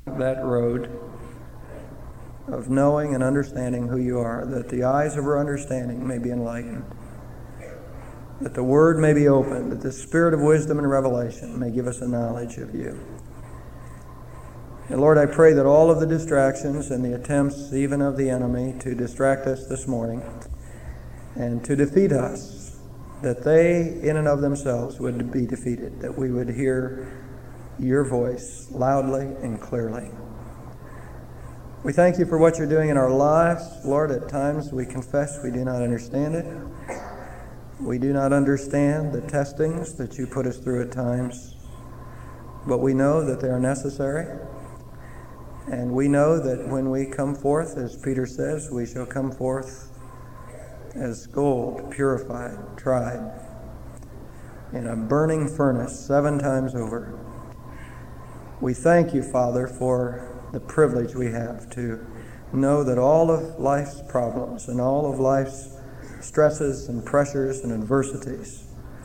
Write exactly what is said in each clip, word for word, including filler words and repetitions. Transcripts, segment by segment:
that road of knowing and understanding who you are, that the eyes of our understanding may be enlightened, that the Word may be opened, that the Spirit of wisdom and revelation may give us a knowledge of you. And Lord, I pray that all of the distractions and the attempts even of the enemy to distract us this morning and to defeat us, that they in and of themselves would be defeated, that we would hear your voice loudly and clearly. We thank you for what you're doing in our lives. Lord, at times we confess we do not understand it. We do not understand the testings that you put us through at times, but we know that they are necessary. And we know that when we come forth, as Peter says, we shall come forth as gold, purified, tried, in a burning furnace seven times over. We thank you, Father, for the privilege we have to know that all of life's problems and all of life's stresses and pressures and adversities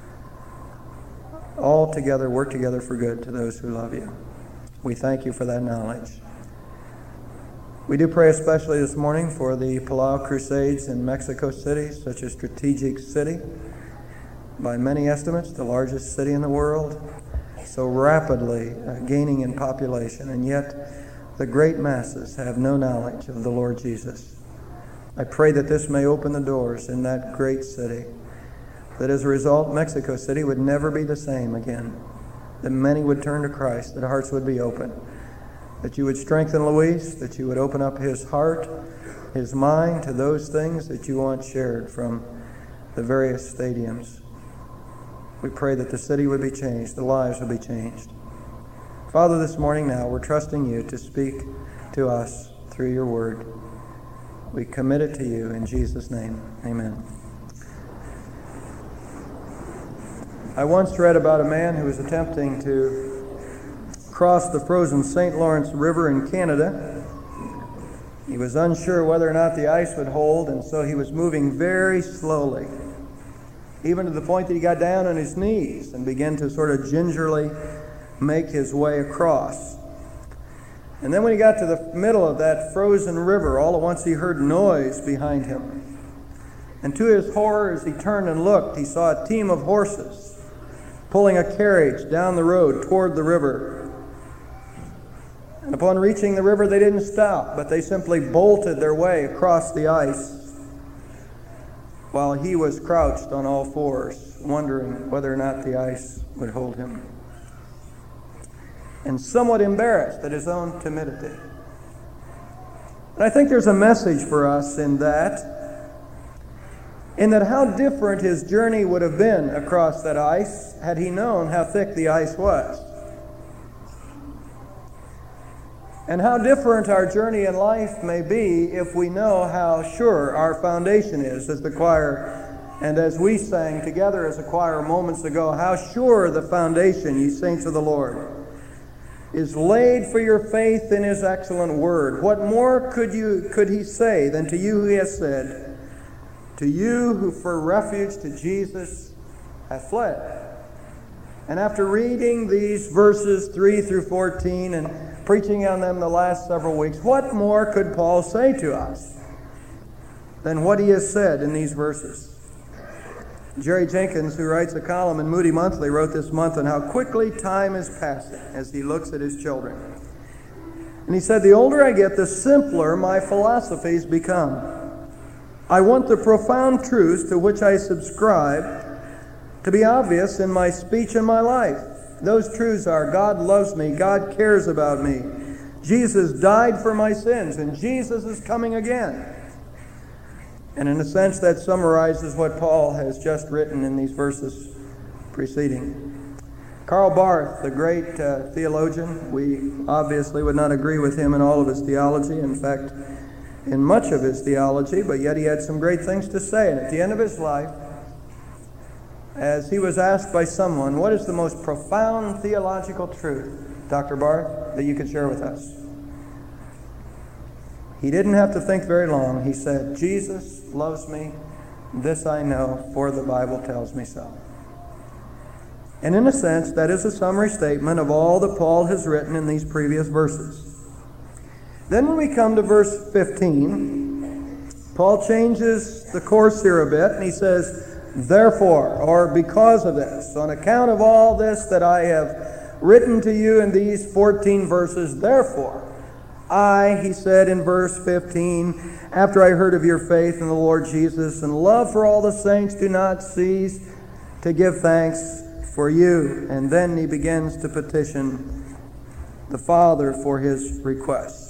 all together work together for good to those who love you. We thank you for that knowledge. We do pray especially this morning for the Palau Crusades in Mexico City, such a strategic city, by many estimates, the largest city in the world, so rapidly uh, gaining in population, and yet the great masses have no knowledge of the Lord Jesus. I pray that this may open the doors in that great city, that as a result, Mexico City would never be the same again, that many would turn to Christ, that hearts would be open, that you would strengthen Luis, that you would open up his heart, his mind to those things that you want shared from the various stadiums. We pray that the city would be changed, the lives would be changed. Father, this morning now, we're trusting you to speak to us through your word. We commit it to you in Jesus' name. Amen. I once read about a man who was attempting to cross the frozen Saint Lawrence River in Canada. He was unsure whether or not the ice would hold, and so he was moving very slowly, even to the point that he got down on his knees and began to sort of gingerly make his way across. And then when he got to the middle of that frozen river, all at once he heard noise behind him. And to his horror, as he turned and looked, he saw a team of horses pulling a carriage down the road toward the river. And upon reaching the river, they didn't stop, but they simply bolted their way across the ice, while he was crouched on all fours, wondering whether or not the ice would hold him, and somewhat embarrassed at his own timidity. And I think there's a message for us in that, in that how different his journey would have been across that ice had he known how thick the ice was. And how different our journey in life may be if we know how sure our foundation is, as the choir, and as we sang together as a choir moments ago, how sure the foundation, ye saints of the Lord, is laid for your faith in his excellent word. What more could you could he say than to you he has said, to you who for refuge to Jesus have fled? And after reading these verses three through fourteen and preaching on them the last several weeks, what more could Paul say to us than what he has said in these verses? Jerry Jenkins, who writes a column in Moody Monthly, wrote this month on how quickly time is passing as he looks at his children. And he said, the older I get, the simpler my philosophies become. I want the profound truths to which I subscribe to be obvious in my speech and my life. Those truths are, God loves me, God cares about me, Jesus died for my sins, and Jesus is coming again. And in a sense, that summarizes what Paul has just written in these verses preceding. Karl Barth, the great uh, theologian, we obviously would not agree with him in all of his theology, in fact, in much of his theology, but yet he had some great things to say. And at the end of his life, as he was asked by someone, what is the most profound theological truth, Doctor Barth, that you could share with us? He didn't have to think very long. He said, Jesus loves me, this I know, for the Bible tells me so. And in a sense, that is a summary statement of all that Paul has written in these previous verses. Then when we come to verse fifteen, Paul changes the course here a bit, and he says, therefore, or because of this, on account of all this that I have written to you in these fourteen verses, therefore, I, he said in verse fifteen, after I heard of your faith in the Lord Jesus and love for all the saints, do not cease to give thanks for you. And then he begins to petition the Father for his requests.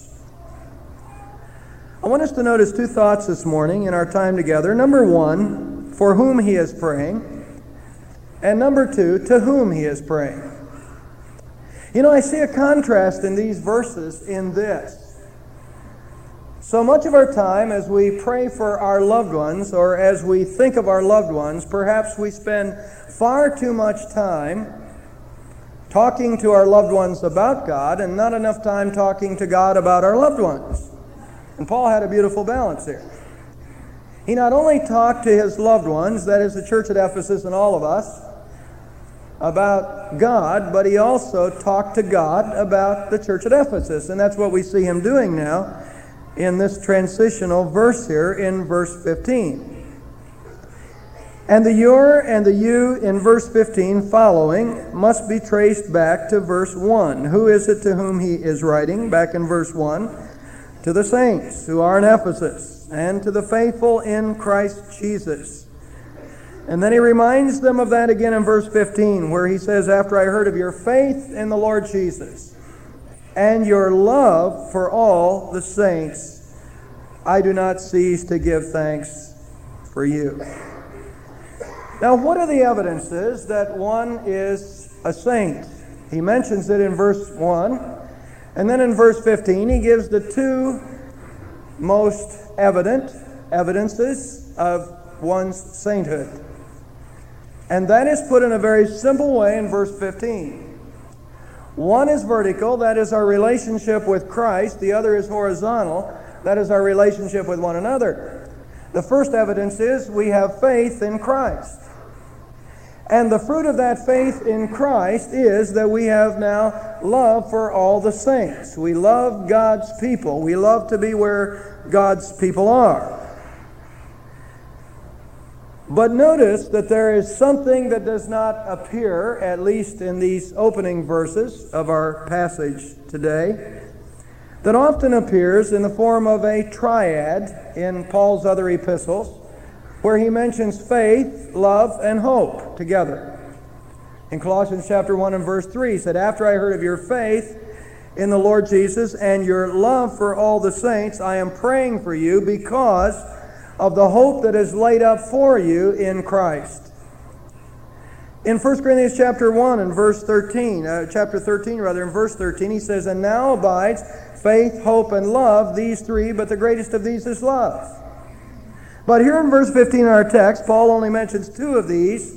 I want us to notice two thoughts this morning in our time together. Number one, for whom he is praying. And number two, to whom he is praying. You know, I see a contrast in these verses in this. So much of our time as we pray for our loved ones, or as we think of our loved ones, perhaps we spend far too much time talking to our loved ones about God and not enough time talking to God about our loved ones. And Paul had a beautiful balance here. He not only talked to his loved ones, that is the church at Ephesus and all of us, about God, but he also talked to God about the church at Ephesus. And that's what we see him doing now in this transitional verse here in verse fifteen. And the your and the you in verse fifteen following must be traced back to verse one. Who is it to whom he is writing? Back in verse one. To the saints who are in Ephesus, and to the faithful in Christ Jesus. And then he reminds them of that again in verse fifteen, where he says, after I heard of your faith in the Lord Jesus, and your love for all the saints, I do not cease to give thanks for you. Now, what are the evidences that one is a saint? He mentions it in verse one. And then in verse fifteen, he gives the two most evident evidences of one's sainthood. And that is put in a very simple way in verse fifteen. One is vertical, that is our relationship with Christ. The other is horizontal, that is our relationship with one another. The first evidence is we have faith in Christ. And the fruit of that faith in Christ is that we have now love for all the saints. We love God's people. We love to be where God's people are. But notice that there is something that does not appear, at least in these opening verses of our passage today, that often appears in the form of a triad in Paul's other epistles, where he mentions faith, love, and hope together. In Colossians chapter one and verse three, he said, after I heard of your faith in the Lord Jesus and your love for all the saints, I am praying for you because of the hope that is laid up for you in Christ. In First Corinthians chapter one and verse thirteen, uh, chapter thirteen rather, in verse thirteen, he says, and now abides faith, hope, and love, these three, but the greatest of these is love. But here in verse fifteen in our text, Paul only mentions two of these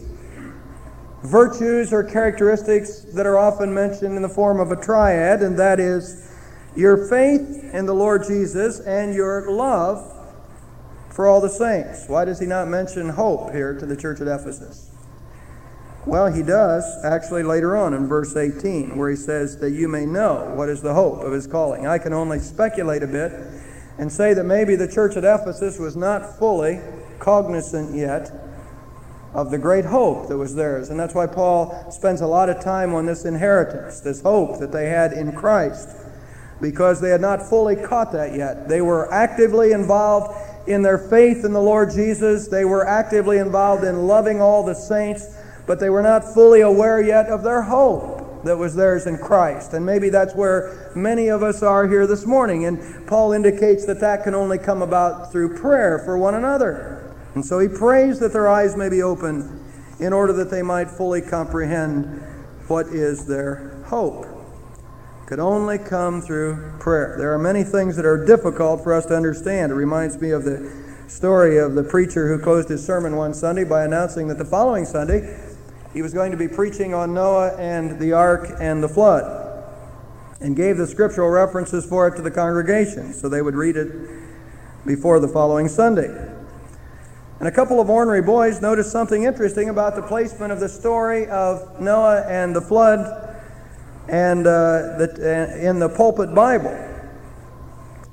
virtues or characteristics that are often mentioned in the form of a triad, and that is your faith in the Lord Jesus and your love for all the saints. Why does he not mention hope here to the church at Ephesus? Well, he does actually later on in verse eighteen, where he says that you may know what is the hope of his calling. I can only speculate a bit and say that maybe the church at Ephesus was not fully cognizant yet of the great hope that was theirs. And that's why Paul spends a lot of time on this inheritance, this hope that they had in Christ, because they had not fully caught that yet. They were actively involved in their faith in the Lord Jesus. They were actively involved in loving all the saints, but they were not fully aware yet of their hope that was theirs in Christ. And maybe that's where many of us are here this morning. And Paul indicates that that can only come about through prayer for one another. And so he prays that their eyes may be open in order that they might fully comprehend what is their hope. It could only come through prayer. There are many things that are difficult for us to understand. It reminds me of the story of the preacher who closed his sermon one Sunday by announcing that the following Sunday he was going to be preaching on Noah and the ark and the flood, and gave the scriptural references for it to the congregation so they would read it before the following Sunday. And a couple of ornery boys noticed something interesting about the placement of the story of Noah and the flood and uh, the, uh, in the pulpit Bible.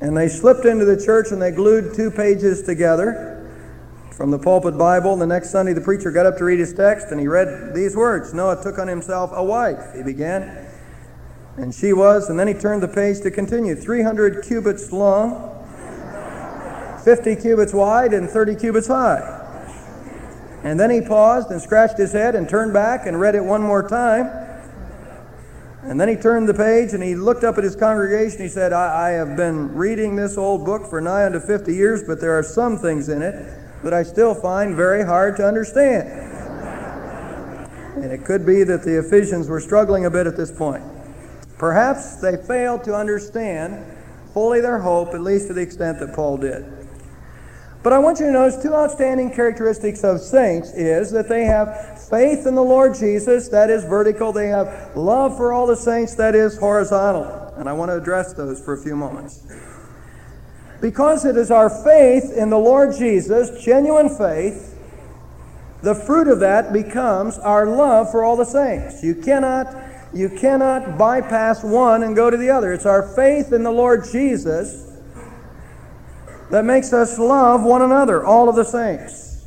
And they slipped into the church and they glued two pages together from the pulpit Bible. And the next Sunday the preacher got up to read his text and he read these words. Noah took on himself a wife, he began. And she was, and then he turned the page to continue. three hundred cubits long, fifty cubits wide, and thirty cubits high. And then he paused and scratched his head and turned back and read it one more time. And then he turned the page and he looked up at his congregation. He said, I, I have been reading this old book for nigh unto fifty years, but there are some things in it that I still find very hard to understand. And it could be that the Ephesians were struggling a bit at this point. Perhaps they failed to understand fully their hope, at least to the extent that Paul did. But I want you to notice two outstanding characteristics of saints is that they have faith in the Lord Jesus, that is vertical. They have love for all the saints, that is horizontal. And I want to address those for a few moments. Because it is our faith in the Lord Jesus, genuine faith, the fruit of that becomes our love for all the saints. You cannot, you cannot bypass one and go to the other. It's our faith in the Lord Jesus that makes us love one another, all of the saints.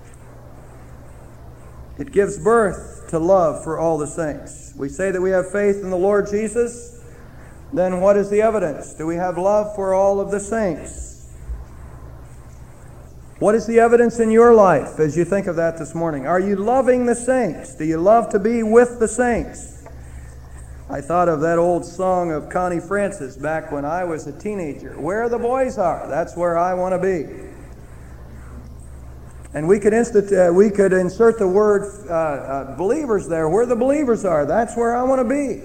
It gives birth to love for all the saints. We say that we have faith in the Lord Jesus, then what is the evidence? Do we have love for all of the saints? What is the evidence in your life as you think of that this morning? Are you loving the saints? Do you love to be with the saints? I thought of that old song of Connie Francis back when I was a teenager. Where the boys are, that's where I want to be. And we could, instant, uh, we could insert the word uh, uh, believers there. Where the believers are, that's where I want to be.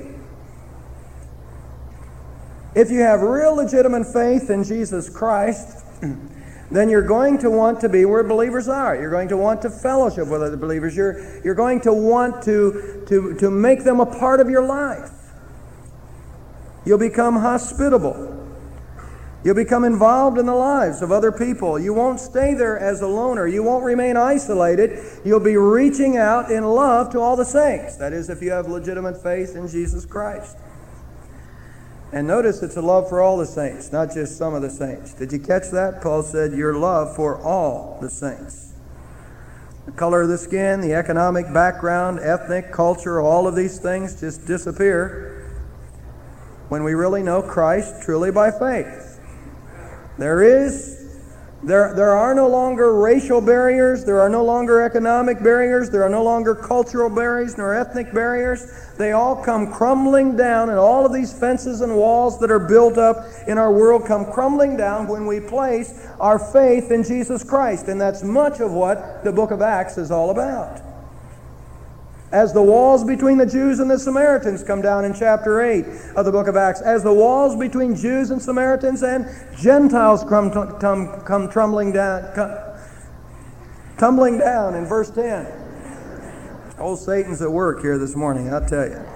If you have real legitimate faith in Jesus Christ, then you're going to want to be where believers are. You're going to want to fellowship with other believers. You're, you're going to want to, to, to make them a part of your life. You'll become hospitable. You'll become involved in the lives of other people. You won't stay there as a loner. You won't remain isolated. You'll be reaching out in love to all the saints. That is, if you have legitimate faith in Jesus Christ. And notice it's a love for all the saints, not just some of the saints. Did you catch that? Paul said, your love for all the saints. The color of the skin, the economic background, ethnic, culture, all of these things just disappear when we really know Christ truly by faith. There is, there, there are no longer racial barriers, there are no longer economic barriers, there are no longer cultural barriers nor ethnic barriers. They all come crumbling down, and all of these fences and walls that are built up in our world come crumbling down when we place our faith in Jesus Christ. And that's much of what the book of Acts is all about. As the walls between the Jews and the Samaritans come down in chapter eight of the book of Acts, as the walls between Jews and Samaritans and Gentiles come, come, come tumbling down, come, tumbling down in verse ten. Old Satan's at work here this morning, I'll tell you.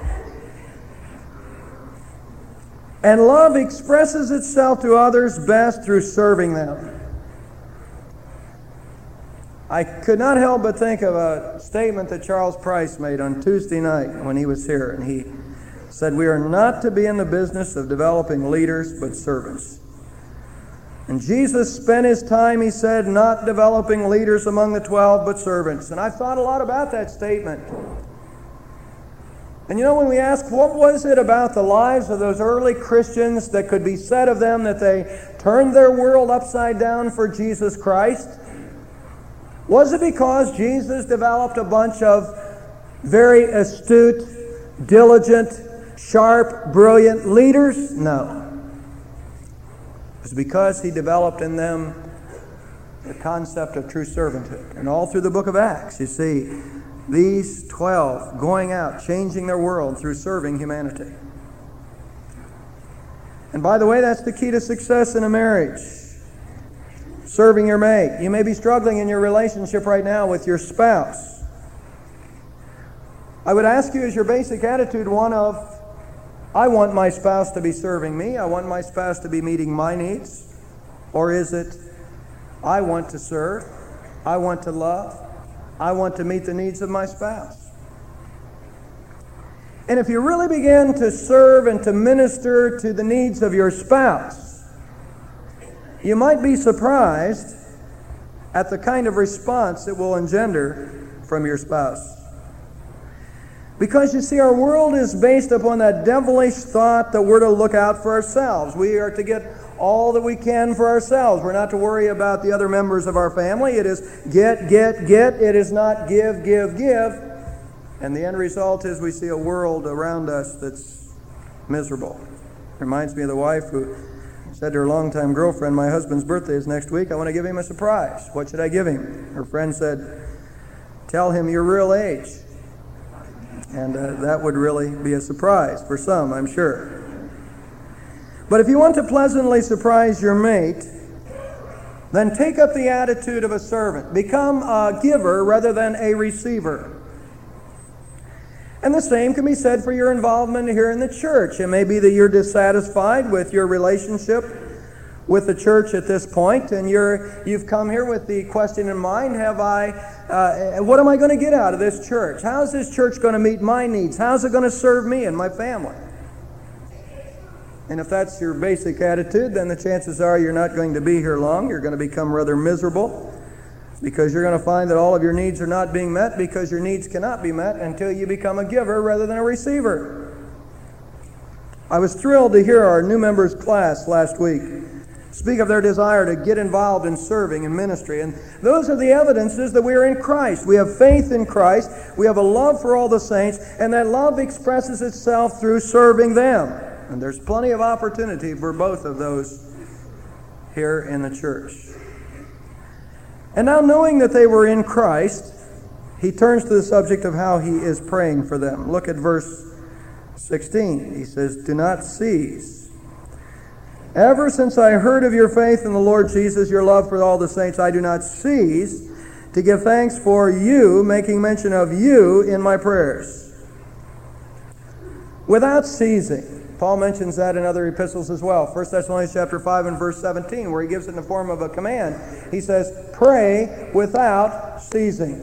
And love expresses itself to others best through serving them. I could not help but think of a statement that Charles Price made on Tuesday night when he was here. And he said, we are not to be in the business of developing leaders, but servants. And Jesus spent his time, he said, not developing leaders among the twelve, but servants. And I've thought a lot about that statement. And you know, when we ask, what was it about the lives of those early Christians that could be said of them that they turned their world upside down for Jesus Christ? Was it because Jesus developed a bunch of very astute, diligent, sharp, brilliant leaders? No. It was because he developed in them the concept of true servanthood. And all through the book of Acts, you see these twelve going out, changing their world through serving humanity. And by the way, that's the key to success in a marriage. Serving your mate. You may be struggling in your relationship right now with your spouse. I would ask you, is your basic attitude one of, I want my spouse to be serving me, I want my spouse to be meeting my needs? Or is it, I want to serve, I want to love, I want to meet the needs of my spouse? And if you really begin to serve and to minister to the needs of your spouse, you might be surprised at the kind of response it will engender from your spouse. Because you see, our world is based upon that devilish thought that we're to look out for ourselves. We are to get all that we can for ourselves. We're not to worry about the other members of our family. It is get, get, get. It is not give, give, give. And the end result is we see a world around us that's miserable. Reminds me of the wife who said to her longtime girlfriend, "My husband's birthday is next week. I want to give him a surprise. What should I give him?" Her friend said, "Tell him your real age." And uh, that would really be a surprise for some, I'm sure. But if you want to pleasantly surprise your mate, then take up the attitude of a servant. Become a giver rather than a receiver. And the same can be said for your involvement here in the church. It may be that you're dissatisfied with your relationship with the church at this point, and you're, you've come here with the question in mind, have I, uh, what am I going to get out of this church? How is this church going to meet my needs? How is it going to serve me and my family? And if that's your basic attitude, then the chances are you're not going to be here long. You're going to become rather miserable because you're going to find that all of your needs are not being met, because your needs cannot be met until you become a giver rather than a receiver. I was thrilled to hear our new members class last week speak of their desire to get involved in serving and ministry. And those are the evidences that we are in Christ. We have faith in Christ. We have a love for all the saints. And that love expresses itself through serving them. And there's plenty of opportunity for both of those here in the church. And now, knowing that they were in Christ, he turns to the subject of how he is praying for them. Look at verse sixteen. He says, "Do not cease. Ever since I heard of your faith in the Lord Jesus, your love for all the saints, I do not cease to give thanks for you, making mention of you in my prayers." Without ceasing. Paul mentions that in other epistles as well. First Thessalonians chapter five and verse seventeen, where he gives it in the form of a command. He says, "Pray without ceasing."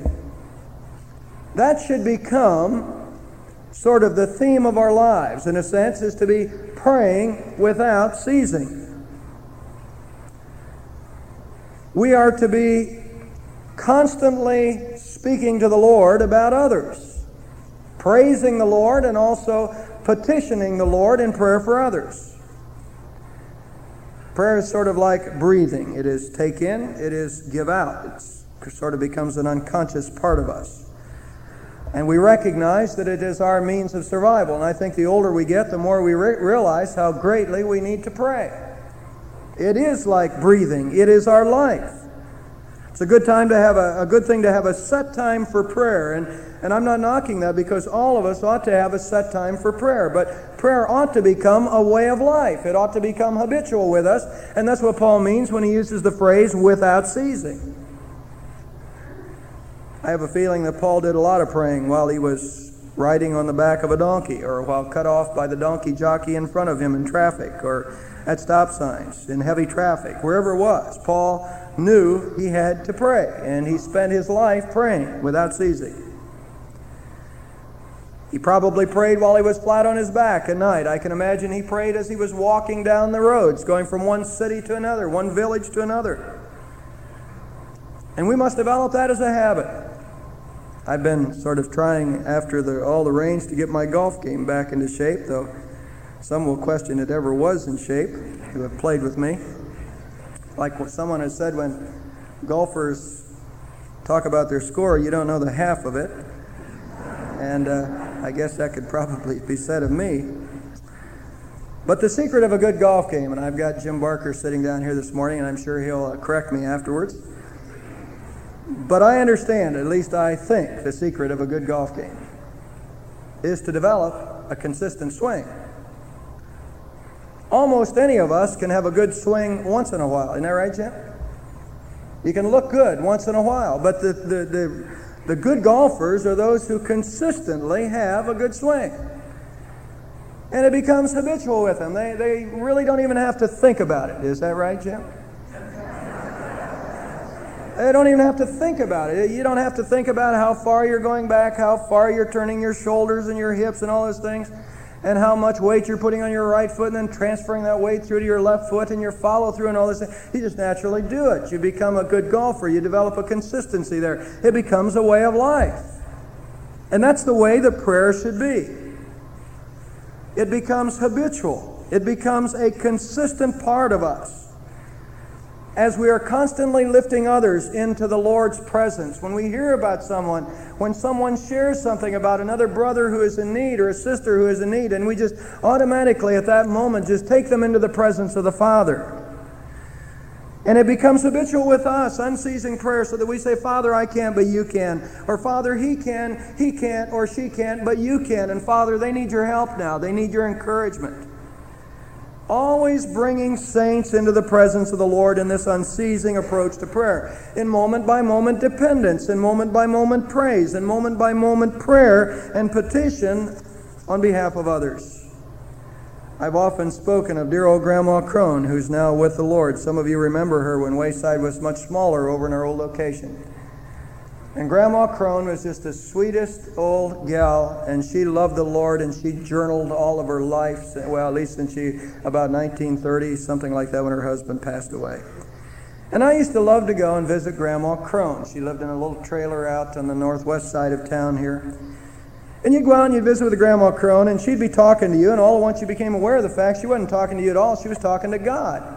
That should become sort of the theme of our lives, in a sense, is to be praying without ceasing. We are to be constantly speaking to the Lord about others, praising the Lord, and also petitioning the Lord in prayer for others. Prayer is sort of like breathing. It is take in, it is give out. It sort of becomes an unconscious part of us. And we recognize that it is our means of survival. And I think the older we get, the more we re- realize how greatly we need to pray. It is like breathing. It is our life. It's a good time to have a, a good thing to have a set time for prayer. And, and I'm not knocking that, because all of us ought to have a set time for prayer. But prayer ought to become a way of life. It ought to become habitual with us. And that's what Paul means when he uses the phrase without ceasing. I have a feeling that Paul did a lot of praying while he was riding on the back of a donkey, or while cut off by the donkey jockey in front of him in traffic, or at stop signs, in heavy traffic, wherever it was. Paul knew he had to pray, and he spent his life praying without ceasing. He probably prayed while he was flat on his back at night. I can imagine he prayed as he was walking down the roads, going from one city to another, one village to another. And we must develop that as a habit. I've been sort of trying after the, all the rains to get my golf game back into shape, though some will question it ever was in shape who have played with me. Like what someone has said, when golfers talk about their score, you don't know the half of it. And uh, I guess that could probably be said of me. But the secret of a good golf game, and I've got Jim Barker sitting down here this morning, and I'm sure he'll uh, correct me afterwards. But I understand, at least I think, the secret of a good golf game is to develop a consistent swing. Almost any of us can have a good swing once in a while. Isn't that right, Jim? You can look good once in a while. But the, the, the, the good golfers are those who consistently have a good swing. And it becomes habitual with them. They, they really don't even have to think about it. Is that right, Jim? They don't even have to think about it. You don't have to think about how far you're going back, how far you're turning your shoulders and your hips and all those things. and how much weight you're putting on your right foot and then transferring that weight through to your left foot and your follow through and all this. You just naturally do it. You become a good golfer. You develop a consistency there. It becomes a way of life. And that's the way that prayer should be. It becomes habitual. It becomes a consistent part of us. As we are constantly lifting others into the Lord's presence, when we hear about someone, when someone shares something about another brother who is in need or a sister who is in need, and we just automatically at that moment just take them into the presence of the Father. And it becomes habitual with us, unceasing prayer, so that we say, Father, I can't, but you can. Or Father, he can, he can't, or she can't, but you can. And Father, they need your help now. They need your encouragement. Always bringing saints into the presence of the Lord in this unceasing approach to prayer. In moment-by-moment dependence, in moment-by-moment praise, in moment-by-moment prayer and petition on behalf of others. I've often spoken of dear old Grandma Crone, who's now with the Lord. Some of you remember her when Wayside was much smaller over in our old location. And Grandma Crone was just the sweetest old gal, and she loved the Lord, and she journaled all of her life, well, at least since she, about nineteen thirty, something like that, when her husband passed away. And I used to love to go and visit Grandma Crone. She lived in a little trailer out on the northwest side of town here. And you'd go out and you'd visit with the Grandma Crone, and she'd be talking to you, and all at once you became aware of the fact she wasn't talking to you at all. She was talking to God.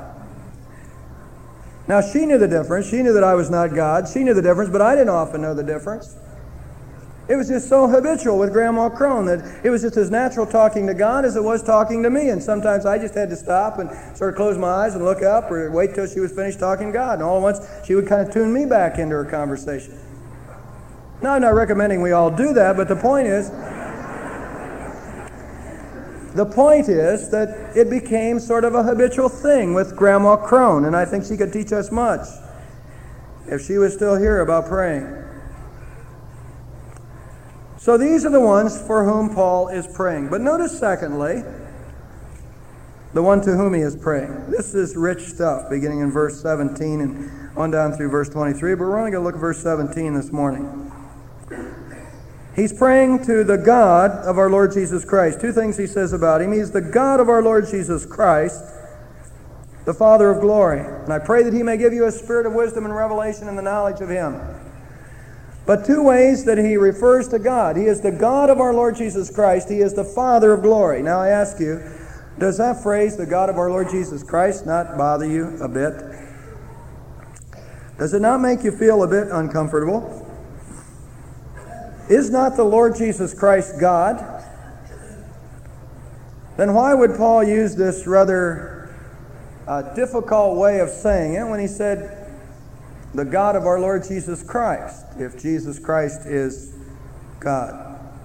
Now, she knew the difference. She knew that I was not God. She knew the difference, but I didn't often know the difference. It was just so habitual with Grandma Crone that it was just as natural talking to God as it was talking to me. And sometimes I just had to stop and sort of close my eyes and look up or wait till she was finished talking to God. And all at once, she would kind of tune me back into her conversation. Now, I'm not recommending we all do that, but the point is, The point is that it became sort of a habitual thing with Grandma Crone, and I think she could teach us much if she was still here about praying. So these are the ones for whom Paul is praying. But notice, secondly, the one to whom he is praying. This is rich stuff, beginning in verse seventeen and on down through verse twenty-three, but we're only going to look at verse seventeen this morning. He's praying to the God of our Lord Jesus Christ. Two things he says about him. He's the God of our Lord Jesus Christ, the Father of glory. And I pray that he may give you a spirit of wisdom and revelation in the knowledge of him. But two ways that he refers to God. He is the God of our Lord Jesus Christ. He is the Father of glory. Now I ask you, does that phrase, the God of our Lord Jesus Christ, not bother you a bit? Does it not make you feel a bit uncomfortable? Is not the Lord Jesus Christ God? Then why would Paul use this rather uh, difficult way of saying it when he said, the God of our Lord Jesus Christ, if Jesus Christ is God?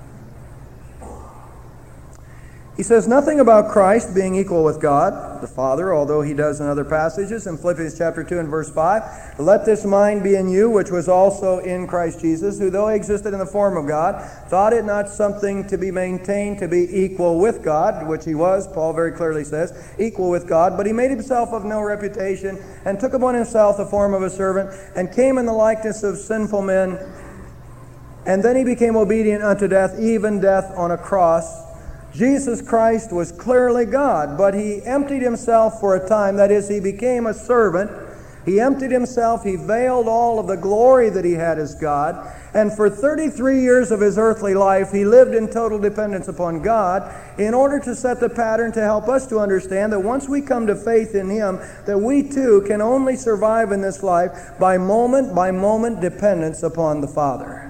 He says nothing about Christ being equal with God, the Father, although he does in other passages. In Philippians chapter two and verse five, let this mind be in you, which was also in Christ Jesus, who though he existed in the form of God, thought it not something to be maintained to be equal with God, which he was, Paul very clearly says, equal with God, but he made himself of no reputation, and took upon himself the form of a servant, and came in the likeness of sinful men, and then he became obedient unto death, even death on a cross. Jesus Christ was clearly God, but he emptied himself for a time. That is, he became a servant. He emptied himself. He veiled all of the glory that he had as God. And for thirty-three years of his earthly life, he lived in total dependence upon God in order to set the pattern to help us to understand that once we come to faith in him, that we too can only survive in this life by moment by moment dependence upon the Father.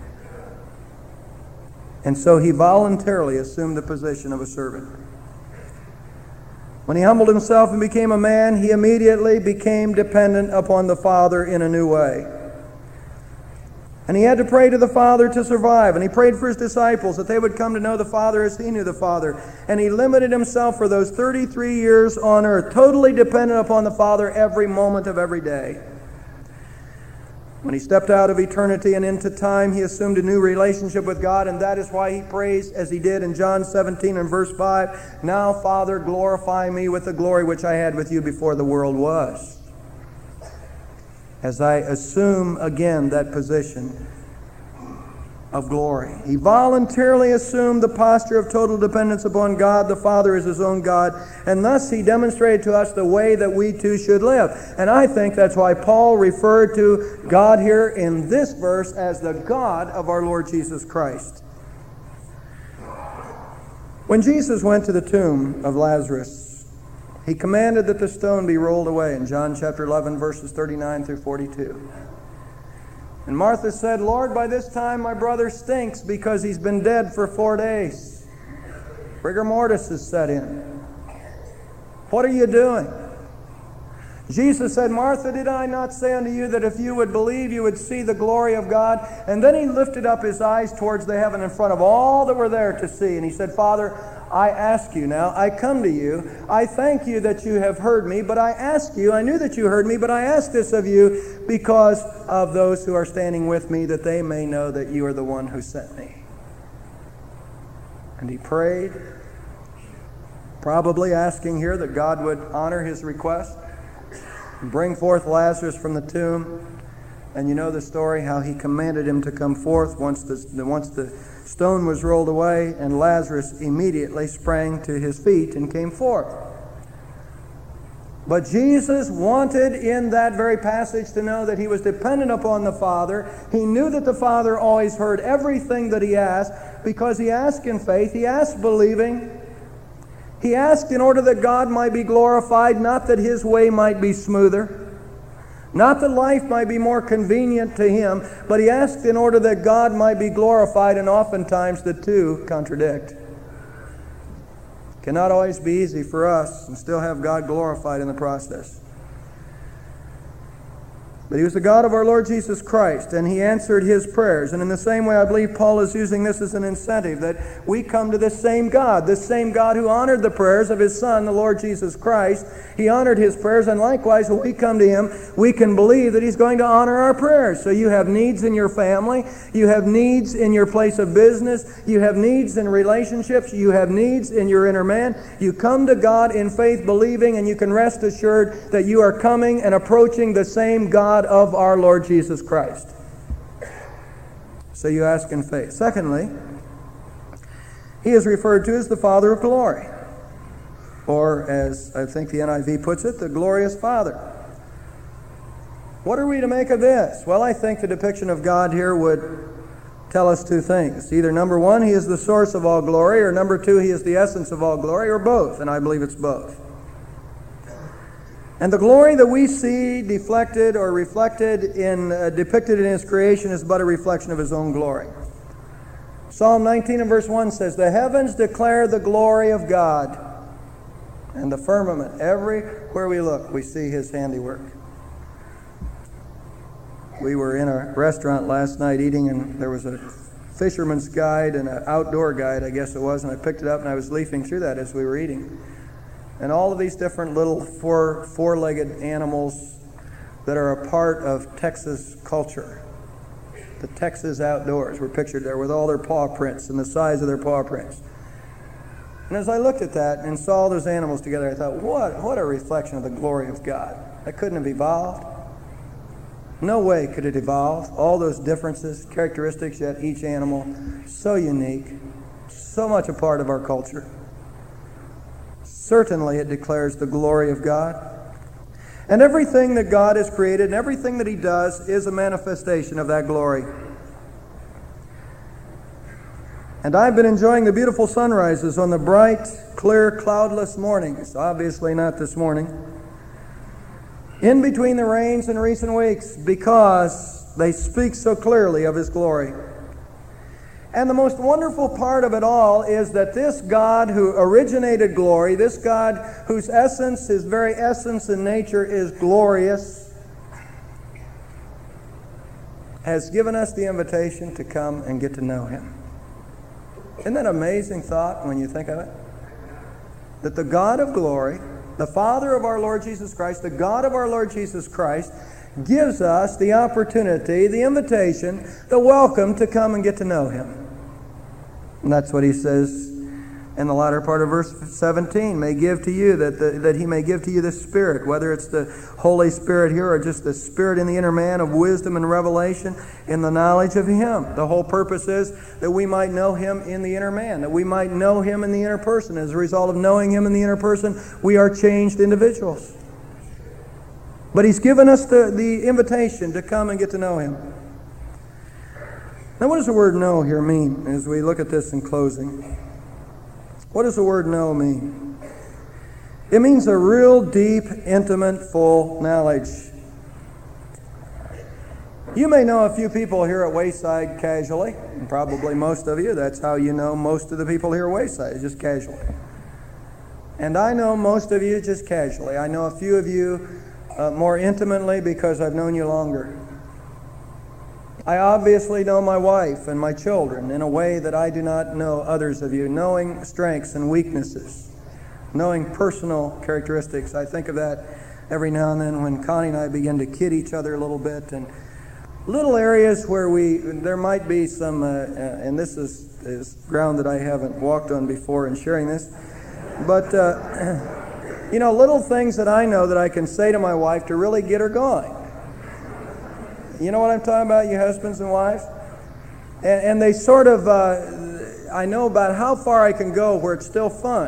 And so he voluntarily assumed the position of a servant. When he humbled himself and became a man, he immediately became dependent upon the Father in a new way. And he had to pray to the Father to survive. And he prayed for his disciples that they would come to know the Father as he knew the Father. And he limited himself for those thirty-three years on earth, totally dependent upon the Father every moment of every day. When he stepped out of eternity and into time, he assumed a new relationship with God, and that is why he prays as he did in John seventeen and verse five, now, Father, glorify me with the glory which I had with you before the world was. As I assume again that position of glory. He voluntarily assumed the posture of total dependence upon God the Father as his own God, and thus he demonstrated to us the way that we too should live. And I think that's why Paul referred to God here in this verse as the God of our Lord Jesus Christ. When Jesus went to the tomb of Lazarus, he commanded that the stone be rolled away in John chapter eleven, verses thirty-nine through forty-two. And Martha said, "Lord, by this time my brother stinks because he's been dead for four days. Rigor mortis has set in. What are you doing?" Jesus said, "Martha, did I not say unto you that if you would believe, you would see the glory of God?" And then he lifted up his eyes towards the heaven in front of all that were there to see. And he said, "Father, I ask you now, I come to you. I thank you that you have heard me, but I ask you, I knew that you heard me, but I ask this of you because of those who are standing with me, that they may know that you are the one who sent me." And he prayed, probably asking here that God would honor his request, bring forth Lazarus from the tomb. And you know the story, how he commanded him to come forth once the, once the stone was rolled away, and Lazarus immediately sprang to his feet and came forth. But Jesus wanted in that very passage to know that he was dependent upon the Father. He knew that the Father always heard everything that he asked, because he asked in faith, he asked believing. He asked in order that God might be glorified, not that his way might be smoother, not that life might be more convenient to him, but he asked in order that God might be glorified, and oftentimes the two contradict. It cannot always be easy for us and still have God glorified in the process. But he was the God of our Lord Jesus Christ, and he answered his prayers. And in the same way, I believe Paul is using this as an incentive, that we come to this same God, this same God who honored the prayers of his Son, the Lord Jesus Christ. He honored his prayers, and likewise, when we come to him, we can believe that he's going to honor our prayers. So you have needs in your family, you have needs in your place of business, you have needs in relationships, you have needs in your inner man. You come to God in faith, believing, and you can rest assured that you are coming and approaching the same God of our Lord Jesus Christ. So you ask in faith. Secondly, he is referred to as the Father of glory, or as I think the N I V puts it, the glorious Father. What are we to make of this? Well, I think the depiction of God here would tell us two things. Either number one, he is the source of all glory, or number two, he is the essence of all glory, or both, and I believe it's both. And the glory that we see deflected or reflected in, uh, depicted in his creation is but a reflection of his own glory. Psalm nineteen and verse one says, "The heavens declare the glory of God, and the firmament, everywhere we look, we see his handiwork." We were in a restaurant last night eating, and there was a fisherman's guide and an outdoor guide, I guess it was, and I picked it up and I was leafing through that as we were eating. And all of these different little four, four-legged animals that are a part of Texas culture. The Texas outdoors were pictured there with all their paw prints and the size of their paw prints. And as I looked at that and saw those animals together, I thought, what, what a reflection of the glory of God. That couldn't have evolved. No way could it evolve. All those differences, characteristics, yet each animal so unique, so much a part of our culture. Certainly it declares the glory of God. And everything that God has created and everything that he does is a manifestation of that glory. And I've been enjoying the beautiful sunrises on the bright, clear, cloudless mornings. Obviously not this morning. In between the rains in recent weeks, because they speak so clearly of his glory. And the most wonderful part of it all is that this God who originated glory, this God whose essence, his very essence and nature is glorious, has given us the invitation to come and get to know him. Isn't that an amazing thought when you think of it? That the God of glory, the Father of our Lord Jesus Christ, the God of our Lord Jesus Christ, gives us the opportunity, the invitation, the welcome to come and get to know him. And that's what he says And the latter part of verse seventeen, may give to you, that the, that he may give to you the Spirit, whether it's the Holy Spirit here or just the Spirit in the inner man of wisdom and revelation in the knowledge of Him. The whole purpose is that we might know Him in the inner man, that we might know Him in the inner person. As a result of knowing Him in the inner person, we are changed individuals. But He's given us the, the invitation to come and get to know Him. Now, what does the word know here mean as we look at this in closing? What does the word know mean? It means a real deep, intimate, full knowledge. You may know a few people here at Wayside casually, and probably most of you. That's how you know most of the people here at Wayside, just casually. And I know most of you just casually. I know a few of you uh, more intimately because I've known you longer. I obviously know my wife and my children in a way that I do not know others of you, knowing strengths and weaknesses, knowing personal characteristics. I think of that every now and then when Connie and I begin to kid each other a little bit, and little areas where we there might be some, uh, uh, and this is, is ground that I haven't walked on before in sharing this, but uh, you know, little things that I know that I can say to my wife to really get her going. You know what I'm talking about, you husbands and wives? And, and they sort of, uh, I know about how far I can go where it's still fun.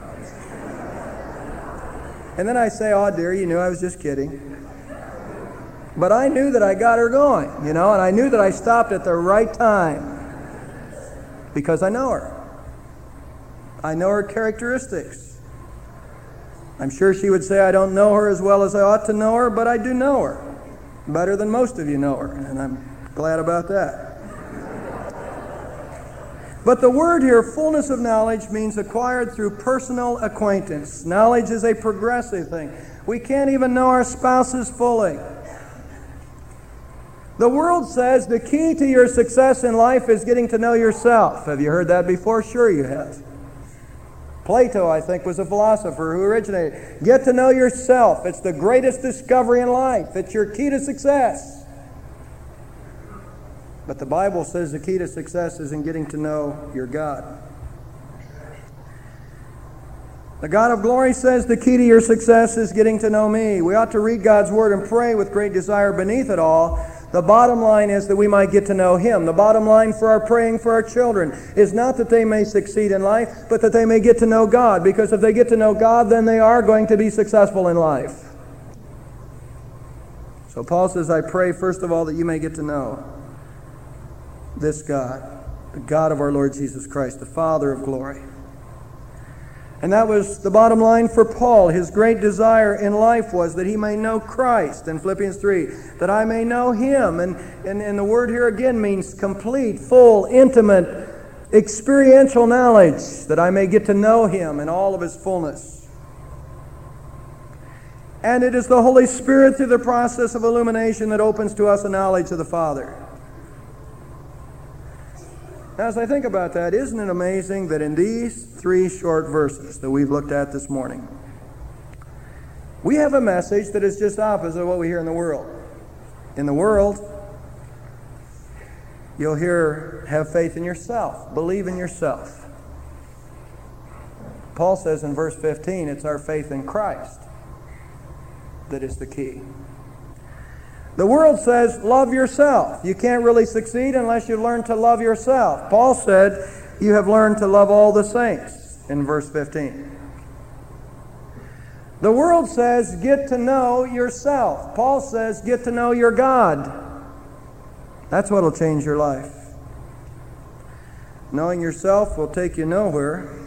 And then I say, oh dear, you knew I was just kidding. But I knew that I got her going, you know, and I knew that I stopped at the right time because I know her. I know her characteristics. I'm sure she would say I don't know her as well as I ought to know her, but I do know her. Better than most of you know her, and I'm glad about that. But the word here, fullness of knowledge, means acquired through personal acquaintance. Knowledge is a progressive thing. We can't even know our spouses fully. The world says the key to your success in life is getting to know yourself. Have you heard that before? Sure you have. Plato, I think, was a philosopher who originated. Get to know yourself. It's the greatest discovery in life. It's your key to success. But the Bible says the key to success is in getting to know your God. The God of glory says the key to your success is getting to know me. We ought to read God's Word and pray with great desire beneath it all. The bottom line is that we might get to know Him. The bottom line for our praying for our children is not that they may succeed in life, but that they may get to know God. Because if they get to know God, then they are going to be successful in life. So Paul says, I pray first of all that you may get to know this God, the God of our Lord Jesus Christ, the Father of glory. And that was the bottom line for Paul. His great desire in life was that he may know Christ in Philippians three, that I may know Him. And, and, and the word here again means complete, full, intimate, experiential knowledge, that I may get to know Him in all of His fullness. And it is the Holy Spirit through the process of illumination that opens to us a knowledge of the Father. Now, as I think about that, isn't it amazing that in these three short verses that we've looked at this morning, we have a message that is just opposite of what we hear in the world. In the world, you'll hear, have faith in yourself, believe in yourself. Paul says in verse fifteen, it's our faith in Christ that is the key. The world says, love yourself. You can't really succeed unless you learn to love yourself. Paul said, you have learned to love all the saints in verse fifteen. The world says, get to know yourself. Paul says, get to know your God. That's what will change your life. Knowing yourself will take you nowhere.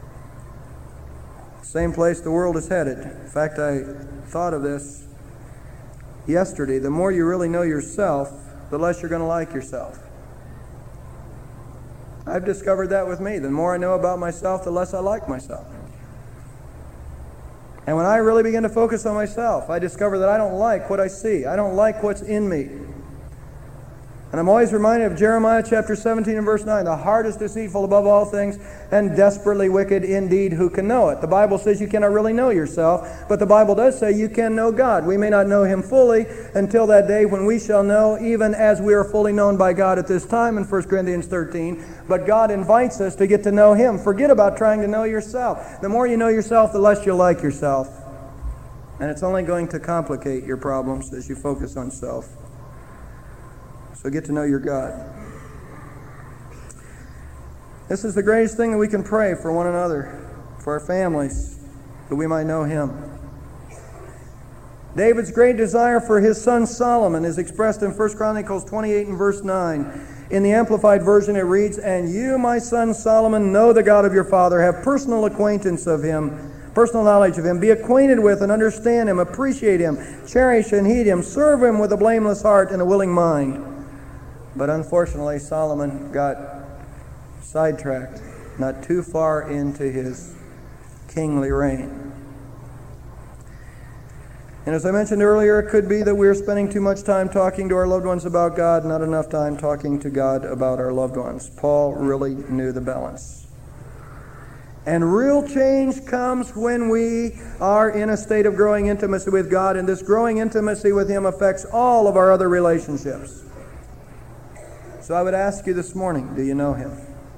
Same place the world is headed. In fact, I thought of this yesterday. The more you really know yourself, the less you're going to like yourself. I've discovered that with me. The more I know about myself, the less I like myself. And when I really begin to focus on myself, I discover that I don't like what I see. I don't like what's in me. And I'm always reminded of Jeremiah chapter seventeen and verse nine. The heart is deceitful above all things and desperately wicked indeed. Who can know it? The Bible says you cannot really know yourself, but the Bible does say you can know God. We may not know Him fully until that day when we shall know, even as we are fully known by God at this time in First Corinthians thirteen. But God invites us to get to know Him. Forget about trying to know yourself. The more you know yourself, the less you'll like yourself. And it's only going to complicate your problems as you focus on self. So get to know your God. This is the greatest thing that we can pray for one another, for our families, that we might know Him. David's great desire for his son Solomon is expressed in First Chronicles twenty-eight and verse nine. In the Amplified Version it reads, "And you, my son Solomon, know the God of your father, have personal acquaintance of Him, personal knowledge of Him. Be acquainted with and understand Him, appreciate Him, cherish and heed Him, serve Him with a blameless heart and a willing mind." But unfortunately, Solomon got sidetracked, not too far into his kingly reign. And as I mentioned earlier, it could be that we're spending too much time talking to our loved ones about God, not enough time talking to God about our loved ones. Paul really knew the balance. And real change comes when we are in a state of growing intimacy with God, and this growing intimacy with Him affects all of our other relationships. So I would ask you this morning, do you know Him?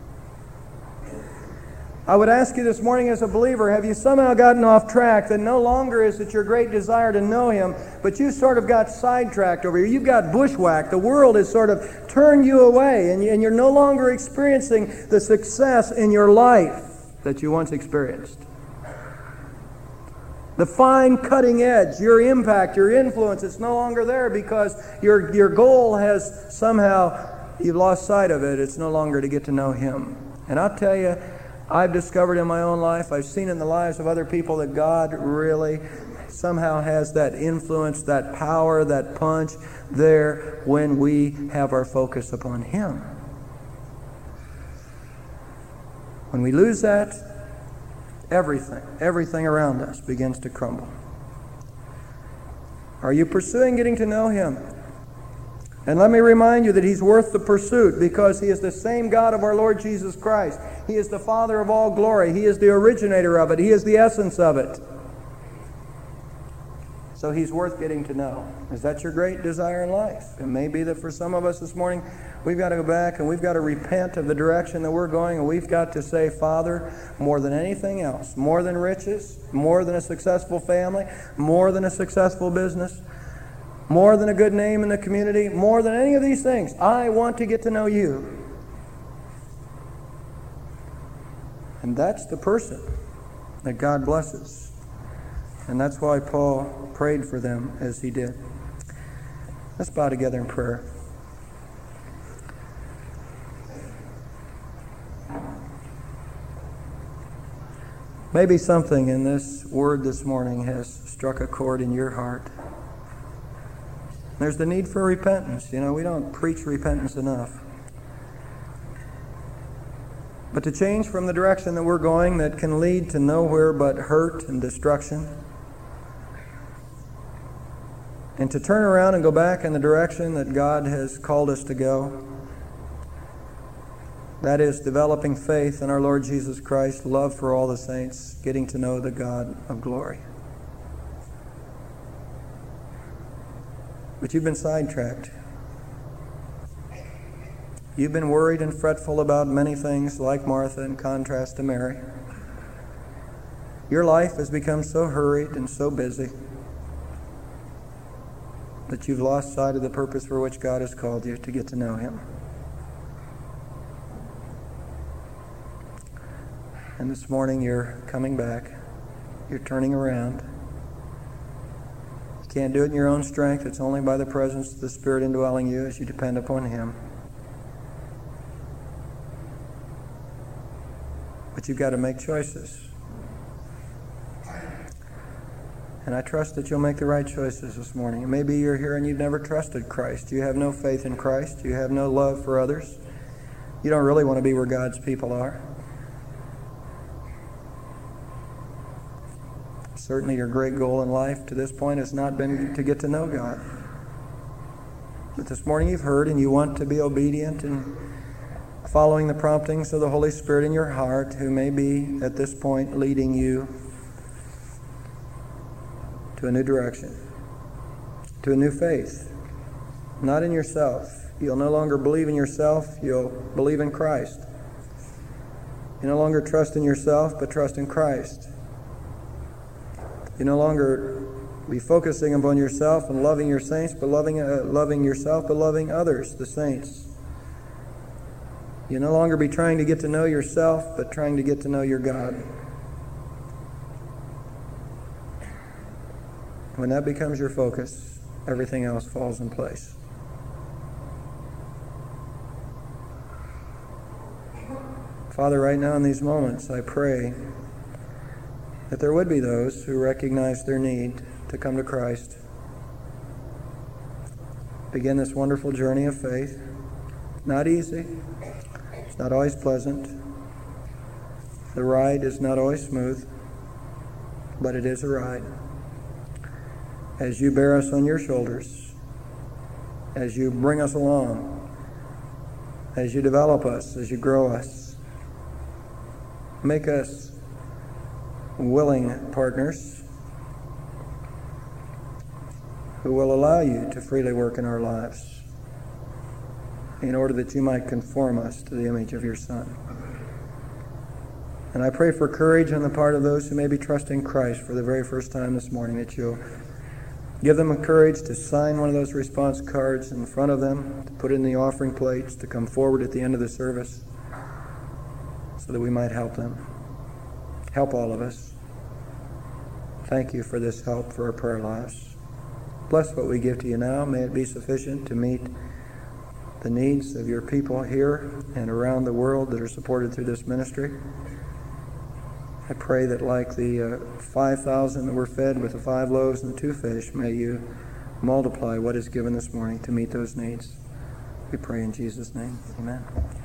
I would ask you this morning as a believer, have you somehow gotten off track that no longer is it your great desire to know Him, but you sort of got sidetracked over here. You've got bushwhacked. The world has sort of turned you away, and you're no longer experiencing the success in your life that you once experienced. The fine cutting edge, your impact, your influence, it's no longer there because your, your goal has somehow, you've lost sight of it. It's no longer to get to know Him. And I'll tell you, I've discovered in my own life, I've seen in the lives of other people that God really somehow has that influence, that power, that punch there when we have our focus upon Him. When we lose that, everything, everything around us begins to crumble. Are you pursuing getting to know Him? And let me remind you that He's worth the pursuit because He is the same God of our Lord Jesus Christ. He is the Father of all glory. He is the originator of it. He is the essence of it. So He's worth getting to know. Is that your great desire in life? It may be that for some of us this morning, we've got to go back and we've got to repent of the direction that we're going, and we've got to say, Father, more than anything else, more than riches, more than a successful family, more than a successful business, more than a good name in the community, more than any of these things, I want to get to know You. And that's the person that God blesses. And that's why Paul prayed for them as he did. Let's bow together in prayer. Maybe something in this word this morning has struck a chord in your heart. There's the need for repentance. You know, we don't preach repentance enough. But to change from the direction that we're going that can lead to nowhere but hurt and destruction, and to turn around and go back in the direction that God has called us to go, that is developing faith in our Lord Jesus Christ, love for all the saints, getting to know the God of glory. But you've been sidetracked. You've been worried and fretful about many things like Martha in contrast to Mary. Your life has become so hurried and so busy that you've lost sight of the purpose for which God has called you to get to know Him. And this morning you're coming back. You're turning around. You can't do it in your own strength. It's only by the presence of the Spirit indwelling you as you depend upon Him. But you've got to make choices. And I trust that you'll make the right choices this morning. And maybe you're here and you've never trusted Christ. You have no faith in Christ. You have no love for others. You don't really want to be where God's people are. Certainly your great goal in life to this point has not been to get to know God. But this morning you've heard and you want to be obedient and following the promptings of the Holy Spirit in your heart, who may be at this point leading you to a new direction, to a new faith, not in yourself. You'll no longer believe in yourself, you'll believe in Christ. You no longer trust in yourself, but trust in Christ. You no longer be focusing upon yourself and loving your saints, but loving, uh, loving yourself, but loving others, the saints. You no longer be trying to get to know yourself, but trying to get to know your God. When that becomes your focus, everything else falls in place. Father, right now in these moments, I pray that there would be those who recognize their need to come to Christ. Begin this wonderful journey of faith. Not easy. It's not always pleasant. The ride is not always smooth, but it is a ride. As you bear us on your shoulders, as you bring us along, as you develop us, as you grow us, make us willing partners who will allow you to freely work in our lives in order that you might conform us to the image of your Son. And I pray for courage on the part of those who may be trusting Christ for the very first time this morning, that you'll give them the courage to sign one of those response cards in front of them, to put in the offering plates, to come forward at the end of the service, so that we might help them. Help all of us. Thank you for this help for our prayer lives. Bless what we give to you now. May it be sufficient to meet the needs of your people here and around the world that are supported through this ministry. I pray that like the uh, five thousand that were fed with the five loaves and the two fish, may you multiply what is given this morning to meet those needs. We pray in Jesus' name. Amen.